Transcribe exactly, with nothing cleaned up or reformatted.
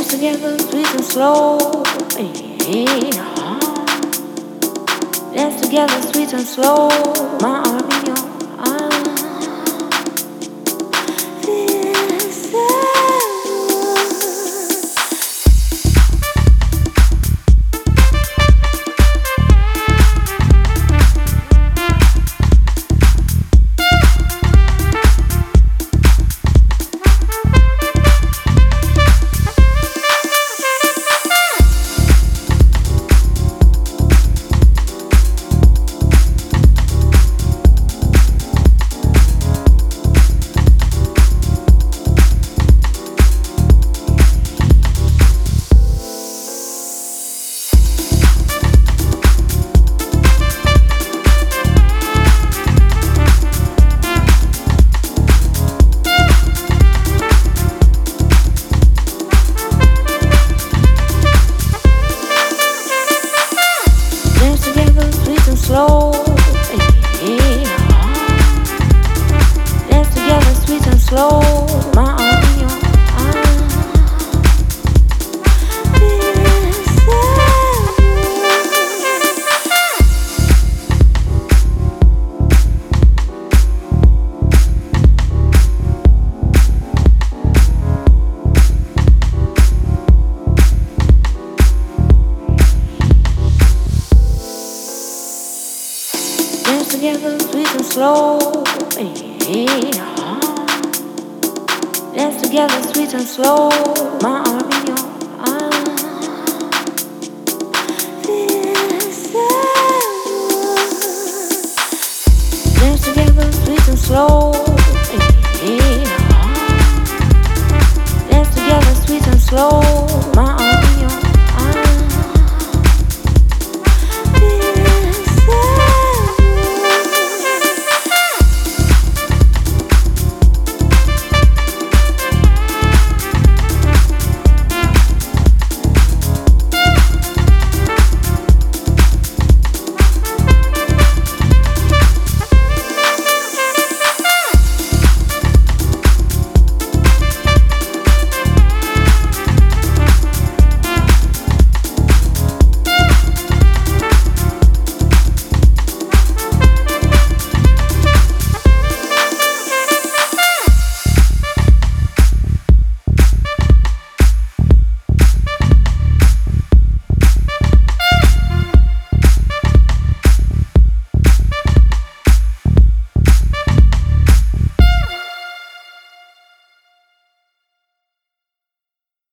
together, sweet and slow. Hey, dance together, sweet and slow. My arm in your arm. This slow. Hey, dance together, sweet and slow. My arm in your arm. This dance together, sweet and slow. Hey, dance together, sweet and slow. My arm in your